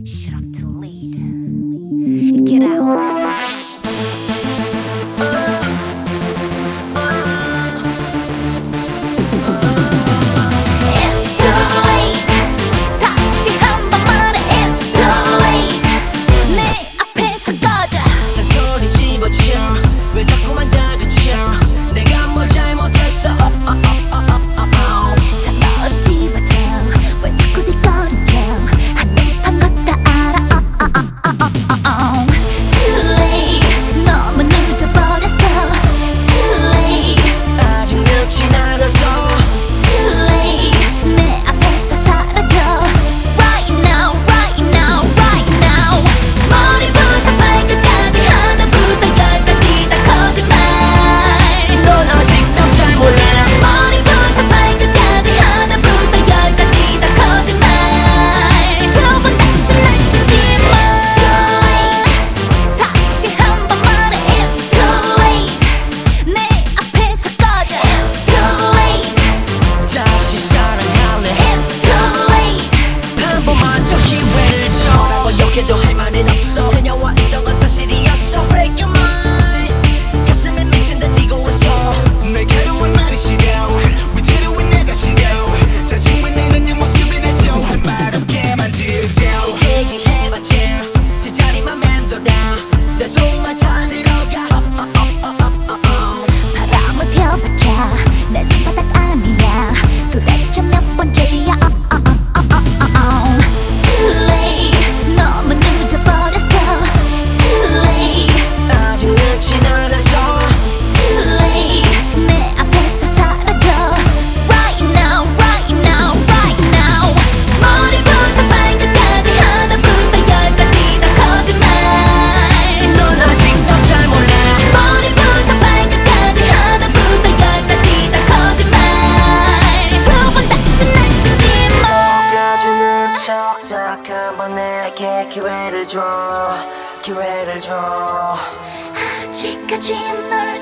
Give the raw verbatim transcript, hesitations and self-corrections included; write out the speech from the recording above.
Shut up to lead. Get out. 왜 자꾸만 다그쳐 내가 뭘 잘못했어 oh, oh, oh, oh, oh, oh. 자 너를 집어줘 왜 자꾸 뒷걸음져 한눈판 것도 알아 oh, oh, oh, oh, oh, oh. Too late 너무 늦어버렸어 Too late 아직 늦진 않았어 Too late 내 앞에서 사라져 Right now, right now, right now 머리부터 발끝까지 하나부터 열까지 다 거짓말 넌 아직도 잘 몰라 머리부터 발끝까지 하나부터 열까지 다 거짓말 두 번 다시 날 치지 마 다시 한 번 말해 It's too late 내 앞에서 꺼져 It's too late 다시 사랑할래 It's too late 한 번만 더 기회를 줘 뭐라고 욕해도 할 말은 없어 그녀와 있던 건 사실이었어 Break your mind 가슴에 미친 듯 뛰고 있어 내가 하루한 말이 싫어 위태로운 내가 싫어 자신과 내는 네 모습에 대쳐 할 말 없게 만들어 얘기해봤자 제자리만 맴돌아 내 속만 타들어가 oh, oh, oh, oh, oh, oh. 바람을 펴봤자 내 손바닥 아니야 도대체 몇 번째야 oh, oh, oh, oh, oh, oh. Too late 너무 늦어버렸어 Too late 아직 늦진 않았어 Too late 내 앞에서 사라져 Right now, right now, right now 머리부터 발끝까지 하나부터 열까지 다 거짓말 넌 아직도 잘 몰라 머리부터 발끝까지 하나부터 열까지 다 거짓말 두 번 다시 날 치지 마 속아주는 척 딱 한 번 내게 기회를 줘 기회를 줘 아직까지 널